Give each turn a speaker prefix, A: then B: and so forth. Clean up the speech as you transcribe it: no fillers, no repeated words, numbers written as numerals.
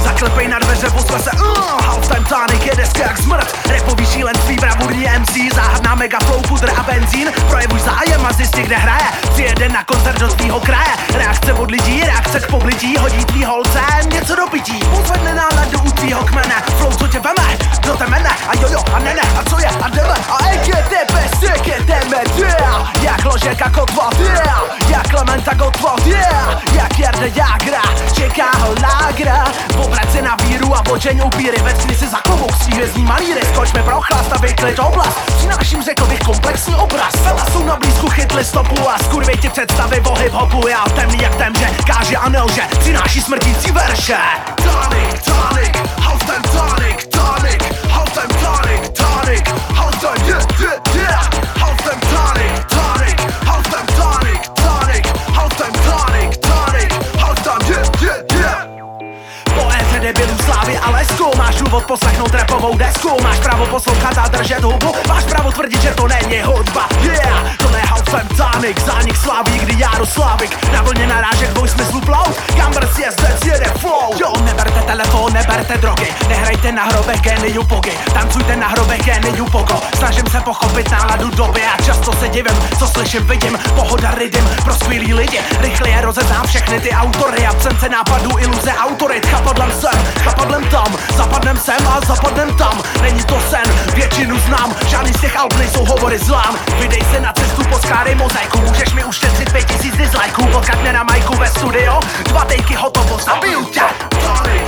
A: Zaklepej na dveře, pozve se Halftime Tonic je deska jak smrt. Rapový šílenství, bravurní MC, záhadná mega flow, pudr a benzín. Projevuj zájem a zjistí, kde hraje. Přijede na koncert do tvýho kraje. Reakce od lidí, reakce k poblidí. Hodí tvý holce něco do pití. Pozvedne náladu u tvýho kmene. Flow, co tě veme, kdo te mene. A jojo, a nene, a co je, a jdeme. A EGTB, jdeme, jak ložek a kotva, jak Klementa Gottwald, jak Jarda Jagra, čeká ho lágra. Obrať se na víru a odžeň upíry. Veckni si za klobouk svý hvězdní malíry. Skočme pro chlast a vyklid oblast. Přináším, řekl bych, komplexní obraz. Fela jsou na blízku, chytli stopu a skurvej ti představy o hip-hopu. Já temný jak temže, káže a nelže, přináší smrtící verše. Tonic, tonic, Halftime Tonic, tonic, Halftime Tonic, tonic, Halftime, yeah. Halftime Tonic, tonic, Halftime Tonic, tonic, Halftime Tonic, tonic, Halftime, yeah. Po éře debilů slávy a lesku máš důvod poslechnout rapovou desku. Máš právo poslouchat a držet hubu. Máš právo tvrdit, že to není hudba. Yeah, to ne Halftime Tonic, zánik slaví, kdy Jaroslavik na vlně narážek dvojsmyslu flow. Gambers jezdec jede flow. Jo, neberte telefon, neberte drogy. Nehrajte na hrobech geniu pogy. Tancujte na hrobech geniu pogo. Snažím se pochopit náladu doby a často se divím, co slyším, vidím. Pohoda rydym pro skvělý lidi. Rychle rozeznám všechny ty autory. Absence nápadů, iluze autorit. Chapadlem sem, chapadlem tam. Zapadnem sem a zapadnem tam. Není to sen, většinu znám. Žádný z těch alb nejsou hovory zlám. Vydej se na cestu po skáry mozaiku. Můžeš mi uštětřit 5000 dislikeů. Potkat mě na majku ve studio. 2 tejky hotovost, zabiju tě. Tonic,